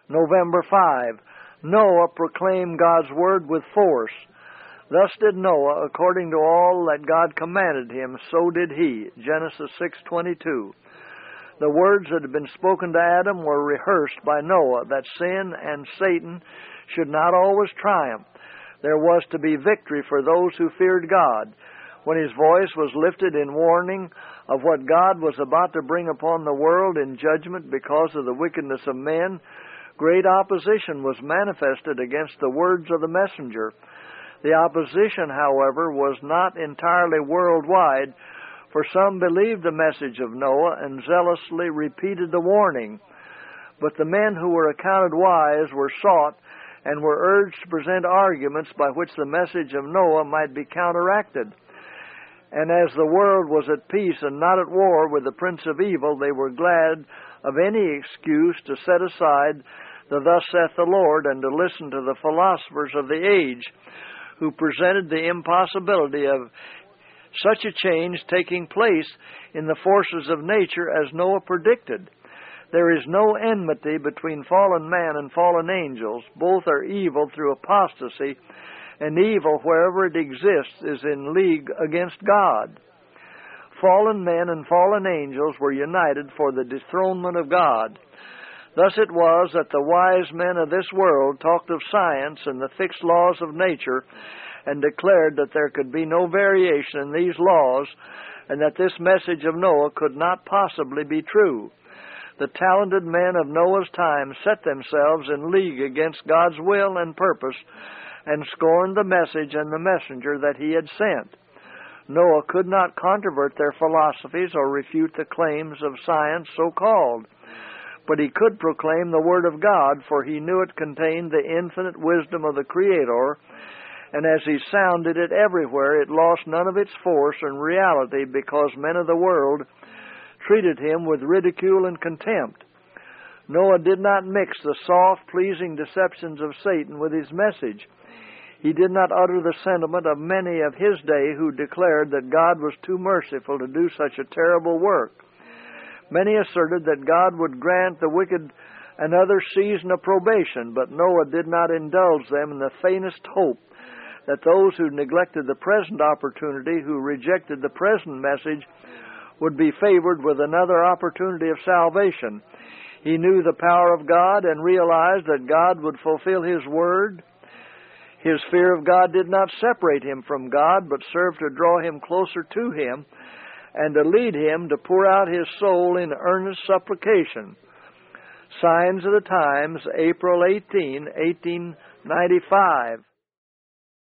November 5. Noah proclaimed God's word with force. Thus did Noah, according to all that God commanded him, so did he. Genesis 6:22. The words that had been spoken to Adam were rehearsed by Noah, that sin and Satan should not always triumph. There was to be victory for those who feared God. When his voice was lifted in warning of what God was about to bring upon the world in judgment because of the wickedness of men, great opposition was manifested against the words of the messenger. The opposition, however, was not entirely worldwide, for some believed the message of Noah and zealously repeated the warning. But the men who were accounted wise were sought and were urged to present arguments by which the message of Noah might be counteracted. And as the world was at peace and not at war with the prince of evil, they were glad of any excuse to set aside the "Thus saith the Lord" and to listen to the philosophers of the age, who presented the impossibility of such a change taking place in the forces of nature as Noah predicted. There is no enmity between fallen man and fallen angels. Both are evil through apostasy, and evil, wherever it exists, is in league against God. Fallen men and fallen angels were united for the dethronement of God. Thus it was that the wise men of this world talked of science and the fixed laws of nature, and declared that there could be no variation in these laws, and that this message of Noah could not possibly be true. The talented men of Noah's time set themselves in league against God's will and purpose, and scorned the message and the messenger that he had sent. Noah could not controvert their philosophies or refute the claims of science so called, but he could proclaim the Word of God, for he knew it contained the infinite wisdom of the Creator, and as he sounded it everywhere, it lost none of its force and reality because men of the world treated him with ridicule and contempt. Noah did not mix the soft, pleasing deceptions of Satan with his message. He did not utter the sentiment of many of his day who declared that God was too merciful to do such a terrible work. Many asserted that God would grant the wicked another season of probation, but Noah did not indulge them in the faintest hope that those who neglected the present opportunity, who rejected the present message, would be favored with another opportunity of salvation. He knew the power of God and realized that God would fulfill His word. His fear of God did not separate him from God, but served to draw him closer to Him and to lead him to pour out his soul in earnest supplication. Signs of the Times, April 18, 1895.